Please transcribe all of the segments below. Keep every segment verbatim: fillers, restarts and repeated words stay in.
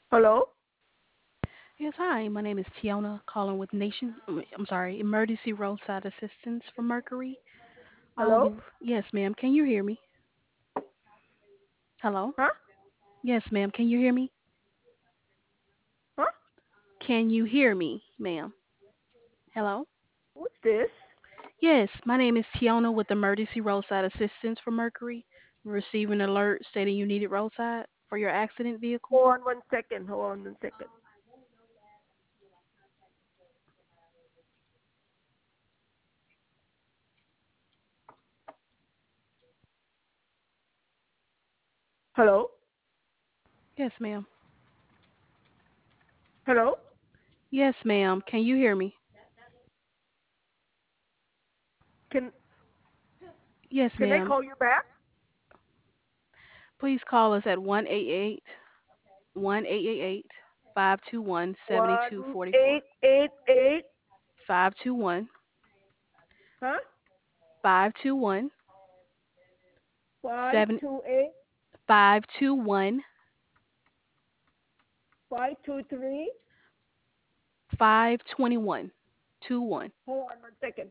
Hello? Yes, hi. My name is Tiona, calling with Nation. um, I'm sorry, Emergency Roadside Assistance for Mercury. Hello? Um, yes, ma'am. Can you hear me? Hello. Huh? Yes, ma'am. Can you hear me? Huh? Can you hear me, ma'am? Hello. What's this? Yes, my name is Tiona with Emergency Roadside Assistance for Mercury. We received an alert stating you needed roadside for your accident vehicle. Hold on one second. Hold on one second. Hello? Yes, ma'am. Hello? Yes, ma'am. Can you hear me? Can Yes, can I ma'am. call you back? Please call us at one eight eight one eight eight eight five two one seven two One four four. eight eight eight. Five two one Huh? five two one Five seven two eight five two one five two three. five twenty one two one. Hold on one second.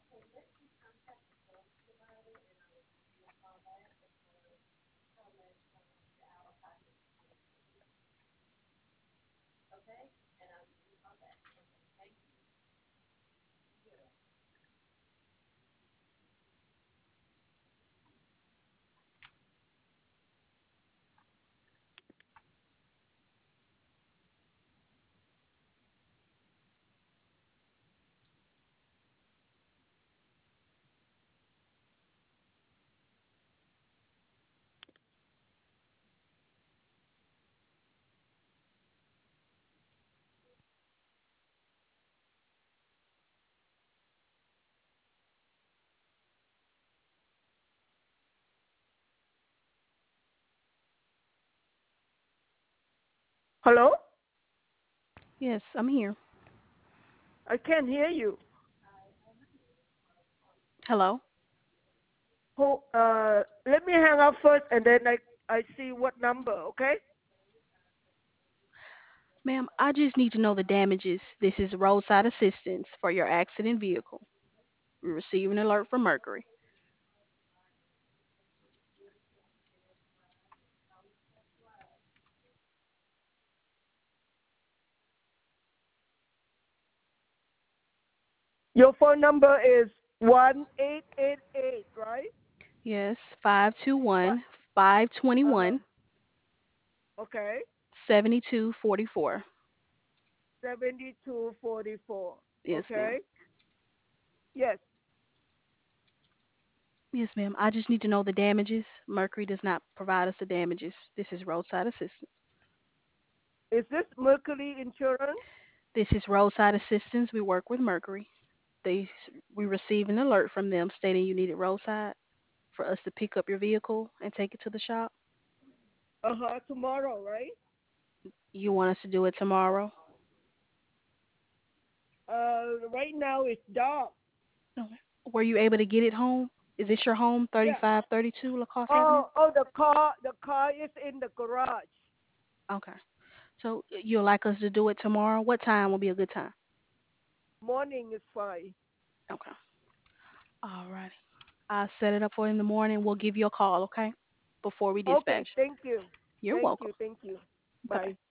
Hello? Yes, I'm here. I can't hear you. Hello, Hold, uh, let me hang up first, and then I I see what number. Okay? ma'am. I just need to know the damages. This is roadside assistance for your accident vehicle. We received an alert from Mercury. Your phone number is one eight eight eight, right? Yes, five two What? one five twenty Uh huh. one Okay. seventy two forty four. Seventy two forty four. Yes, ma'am. Okay. Yes. Yes, ma'am. I just need to know the damages. Mercury does not provide us the damages. This is roadside assistance. Is this Mercury Insurance? This is roadside assistance. We work with Mercury. They we received an alert from them stating you needed roadside for us to pick up your vehicle and take it to the shop. Uh huh. Tomorrow, right? You want us to do it tomorrow? Uh, right now it's dark. Okay. Were you able to get it home? Is this your home, Yeah. thirty-five thirty-two Lacoste Avenue? Oh, oh, the car, the car is in the garage. Okay. So you'd like us to do it tomorrow? What time will be a good time? Morning is fine. Okay. All right. I'll set it up for in the morning. We'll give you a call, okay? Before we Okay. dispatch. Thank you. You're Thank welcome. you. Thank you. Bye bye. Bye.